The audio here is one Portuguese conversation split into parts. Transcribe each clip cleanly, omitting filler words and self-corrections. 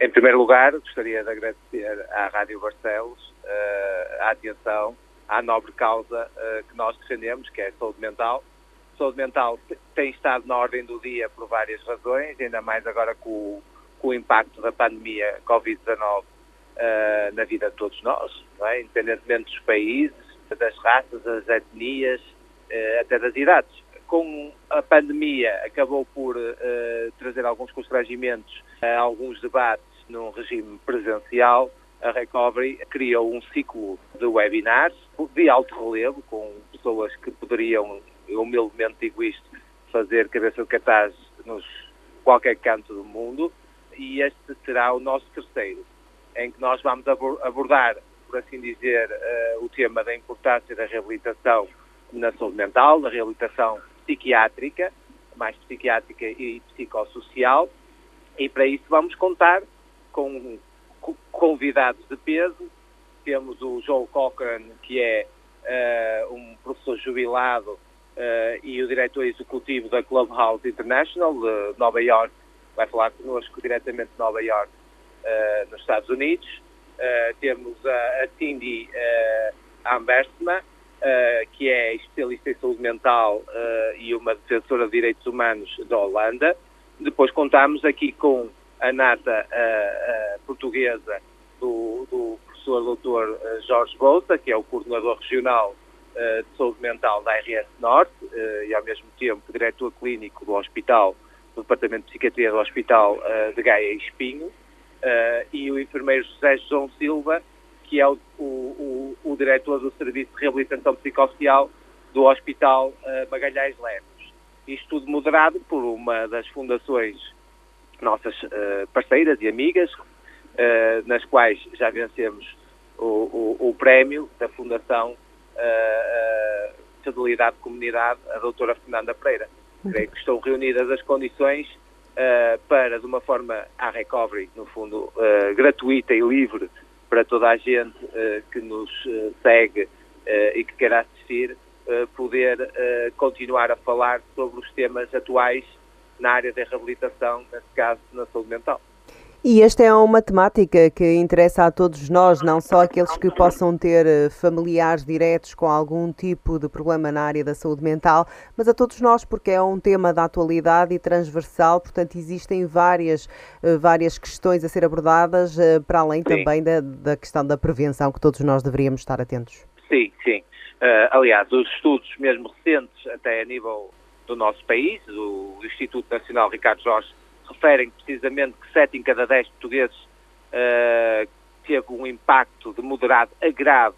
Em primeiro lugar, gostaria de agradecer à Rádio Barcelos a atenção à nobre causa que nós defendemos, que é a saúde mental. A saúde mental tem estado na ordem do dia por várias razões, ainda mais agora com o impacto da pandemia Covid-19 na vida de todos nós, não é? Independentemente dos países, das raças, das etnias, até das idades. Com a pandemia acabou por trazer alguns constrangimentos a alguns debates num regime presencial. A Recovery criou um ciclo de webinars de alto relevo, com pessoas que poderiam, eu humildemente digo isto, fazer cabeça de cartaz nos qualquer canto do mundo, e este será o nosso terceiro, em que nós vamos abordar, por assim dizer, o tema da importância da reabilitação na saúde mental, da reabilitação psiquiátrica, mais psiquiátrica e psicossocial, e para isso vamos contar com convidados de peso. Temos o Joe Cochran, que é um professor jubilado e o diretor executivo da Clubhouse International de Nova York, vai falar connosco diretamente de Nova York, nos Estados Unidos. Temos a Cindy Ambersma, que é especialista em saúde mental e uma defensora de direitos humanos da Holanda. Depois contamos aqui com a nata portuguesa do professor Dr. Jorge Bouça, que é o coordenador regional de saúde mental da RS Norte e ao mesmo tempo diretor clínico do hospital, do Departamento de Psiquiatria do Hospital de Gaia e Espinho, e o enfermeiro José João Silva, que é o diretor do Serviço de Reabilitação Psicossocial do Hospital Magalhães Lemos. Isto tudo moderado por uma das fundações nossas parceiras e amigas, nas quais já vencemos o prémio da Fundação Fidelidade de Comunidade, a doutora Fernanda Pereira. Creio que estão reunidas as condições para, de uma forma, a Recovery, no fundo, gratuita e livre para toda a gente que nos segue e que queira assistir, poder continuar a falar sobre os temas atuais na área da reabilitação, neste caso, na saúde mental. E esta é uma temática que interessa a todos nós, não só aqueles que possam ter familiares diretos com algum tipo de problema na área da saúde mental, mas a todos nós, porque é um tema da atualidade e transversal, portanto existem várias questões a ser abordadas, para além também da questão da prevenção, que todos nós deveríamos estar atentos. Sim. Aliás, os estudos mesmo recentes, até a nível do nosso país, o Instituto Nacional Ricardo Jorge, referem precisamente que 7 em cada 10 portugueses teve um impacto de moderado a grave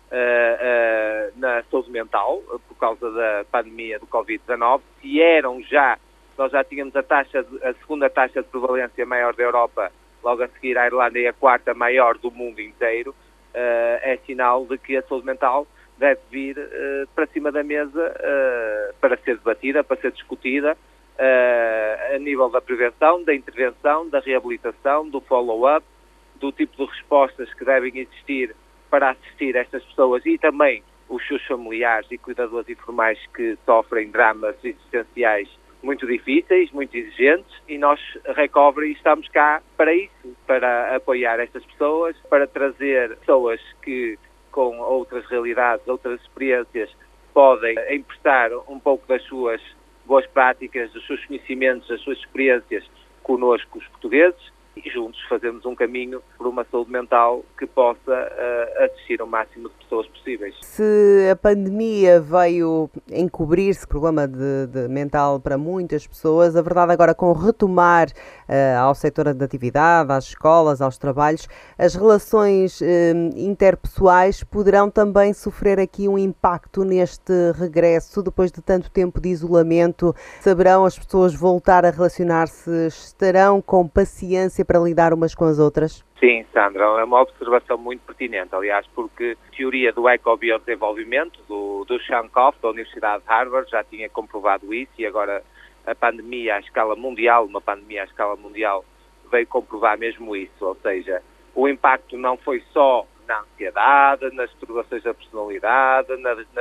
na saúde mental por causa da pandemia do Covid-19. Nós já tínhamos a segunda taxa de prevalência maior da Europa, logo a seguir à Irlanda, e a quarta maior do mundo inteiro. É sinal de que a saúde mental deve vir para cima da mesa para ser debatida, para ser discutida, a nível da prevenção, da intervenção, da reabilitação, do follow-up, do tipo de respostas que devem existir para assistir estas pessoas e também os seus familiares e cuidadores informais que sofrem dramas existenciais muito difíceis, muito exigentes, e nós, Recovery, estamos cá para isso, para apoiar estas pessoas, para trazer pessoas que, com outras realidades, outras experiências, podem emprestar um pouco das suas boas práticas, dos seus conhecimentos, das suas experiências connosco, os portugueses, e juntos fazemos um caminho por uma saúde mental que possa assistir ao máximo de pessoas possíveis. Se a pandemia veio encobrir-se problema de mental para muitas pessoas, a verdade agora, com retomar ao setor da atividade, às escolas, aos trabalhos, as relações interpessoais poderão também sofrer aqui um impacto neste regresso, depois de tanto tempo de isolamento. Saberão as pessoas voltar a relacionar-se? Estarão com paciência para lidar umas com as outras? Sim, Sandra, é uma observação muito pertinente, aliás, porque a teoria do ecobiodesenvolvimento, do Sean Koff, da Universidade de Harvard, já tinha comprovado isso, e agora a pandemia à escala mundial, veio comprovar mesmo isso, ou seja, o impacto não foi só na ansiedade, nas perturbações da personalidade, nas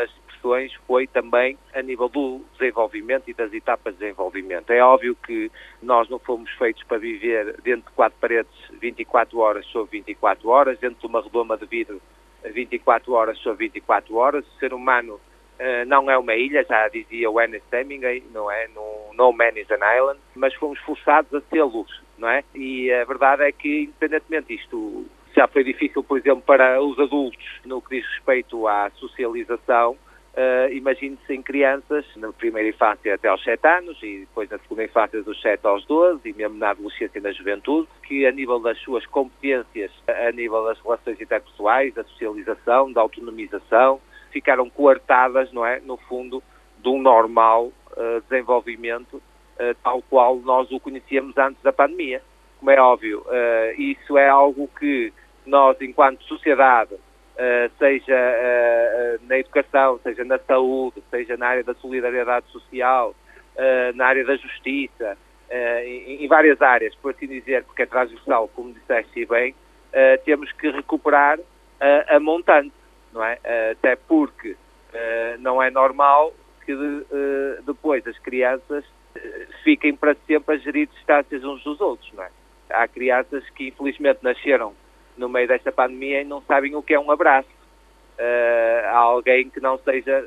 situações foi também a nível do desenvolvimento e das etapas de desenvolvimento. É óbvio que nós não fomos feitos para viver dentro de 4 paredes 24 horas sobre 24 horas, dentro de uma redoma de vidro 24 horas sobre 24 horas. O ser humano não é uma ilha, já dizia o Ernest Hemingway, não é? No man is an island, mas fomos forçados a tê-los, não é? E a verdade é que, independentemente disto, já foi difícil, por exemplo, para os adultos no que diz respeito à socialização. Imagine-se em crianças, na primeira infância até aos 7 anos e depois na segunda infância dos 7 aos 12 e mesmo na adolescência e na juventude, que a nível das suas competências, a nível das relações interpessoais, da socialização, da autonomização, ficaram coartadas, não é, no fundo, de um normal desenvolvimento tal qual nós o conhecíamos antes da pandemia. Como é óbvio, isso é algo que nós, enquanto sociedade, seja na educação, seja na saúde, seja na área da solidariedade social, na área da justiça, em várias áreas, por assim dizer, porque é transversal, como disseste bem, temos que recuperar a montante, não é? Até porque não é normal que depois as crianças fiquem para sempre a gerir distâncias uns dos outros, não é? Há crianças que infelizmente nasceram no meio desta pandemia e não sabem o que é um abraço a alguém que não seja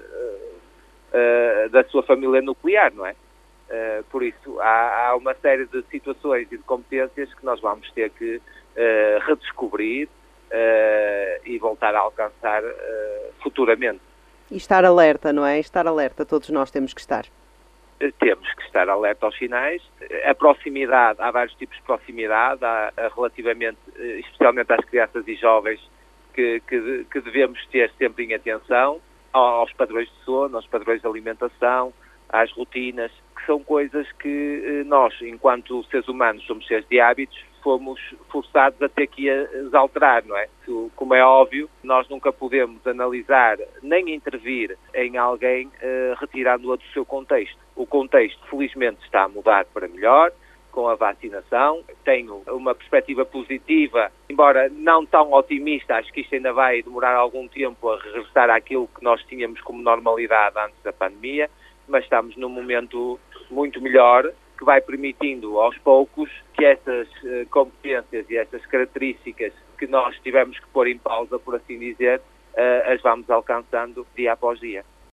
da sua família nuclear, não é? Por isso, há uma série de situações e de competências que nós vamos ter que redescobrir e voltar a alcançar futuramente. E estar alerta, não é? Estar alerta, todos nós temos que estar. Temos que estar alerta aos sinais. A proximidade, há vários tipos de proximidade, há relativamente, especialmente às crianças e jovens, que devemos ter sempre em atenção, aos padrões de sono, aos padrões de alimentação, às rotinas, que são coisas que nós, enquanto seres humanos, somos seres de hábitos, fomos forçados a ter que as alterar, não é? Como é óbvio, nós nunca podemos analisar nem intervir em alguém retirando-a do seu contexto. O contexto, felizmente, está a mudar para melhor, com a vacinação. Tenho uma perspectiva positiva, embora não tão otimista, acho que isto ainda vai demorar algum tempo a regressar àquilo que nós tínhamos como normalidade antes da pandemia, mas estamos num momento muito melhor, que vai permitindo aos poucos que essas competências e essas características que nós tivemos que pôr em pausa, por assim dizer, as vamos alcançando dia após dia.